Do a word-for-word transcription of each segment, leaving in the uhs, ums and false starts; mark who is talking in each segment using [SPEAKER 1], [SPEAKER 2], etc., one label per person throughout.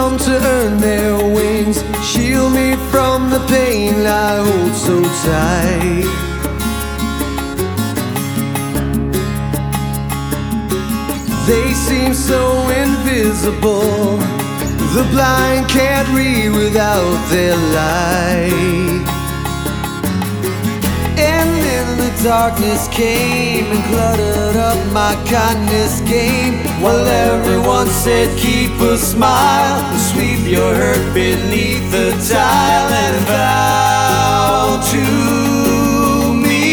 [SPEAKER 1] come to earn their wings, shield me from the pain I hold so tight. They seem so invisible, the blind can't read without their light. And then the darkness came and cluttered up my kindness game, while everyone said keep a smile and sweep your hurt beneath the tile and vow to me.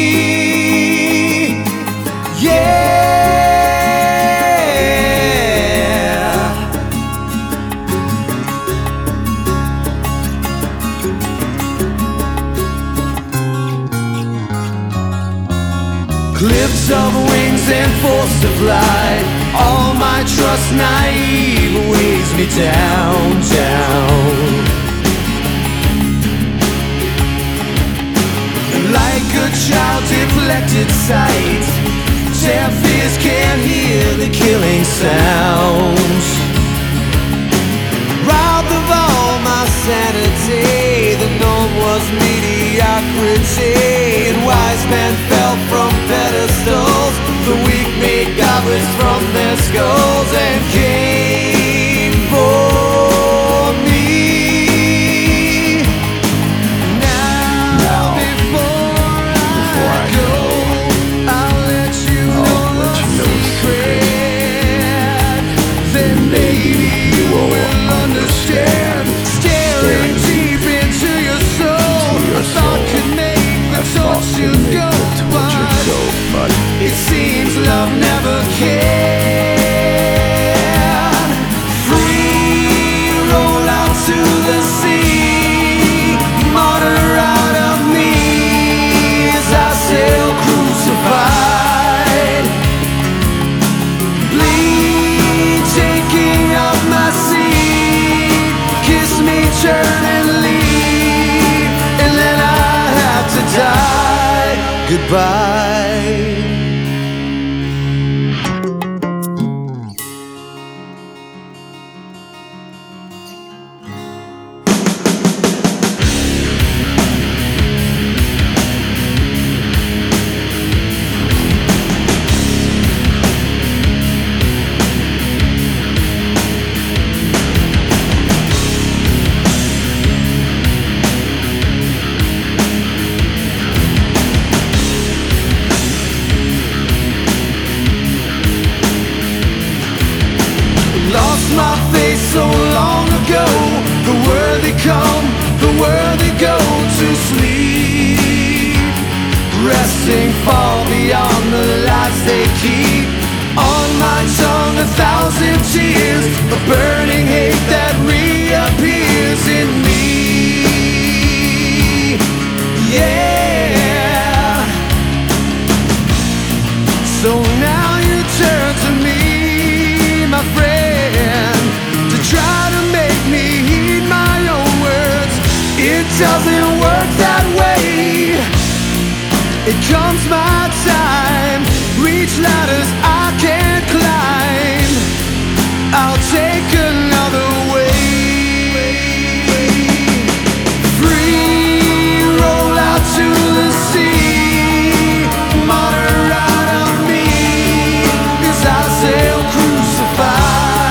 [SPEAKER 1] Yeah. Clips of wings and force to fly, all my trust naive weighs me down, down. Like a child deflected sight, tear fears can't hear the killing sounds. Robbed of all my sanity, the norm was mediocrity, and wise men fell from pedestals, the weak made goblets from their skulls and came for me. Now, now before, before I, I go, I'll let you I'll know let you know secret. Then maybe you will understand. Staring deep into your soul, your soul. Thought could make the torture go, but it seems love never can. Free, roll out to the sea, martyr out of me as I sail crucified. Bleed, taking up my seat, kiss me, turn and leave, and then I have to die. Goodbye. My face so long ago, the worthy come, the worthy go to sleep, resting far beyond the lies they keep. On my tongue a thousand tears, a burning hate that reappears in me. Yeah. So now you turn to me, my friend, try to make me heed my own words. It doesn't work that way. It comes my time, reach ladders I can't climb, I'll take another way. Free, roll out to the sea, martyr out of me as I sail crucified.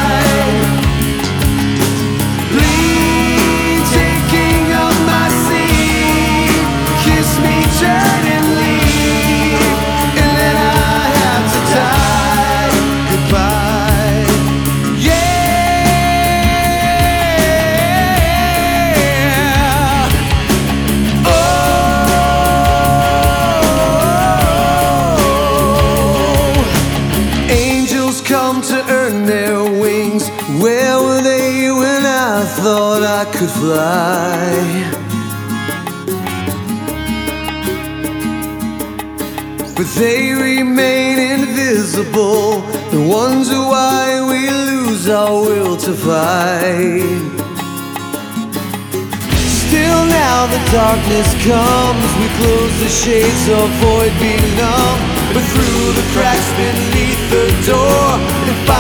[SPEAKER 1] To earn their wings, where were they when I thought I could fly? But they remain invisible and wonder why we lose our will to fight. Still now the darkness comes, we close the shades, avoid being numb, but through the cracks beneath the door, and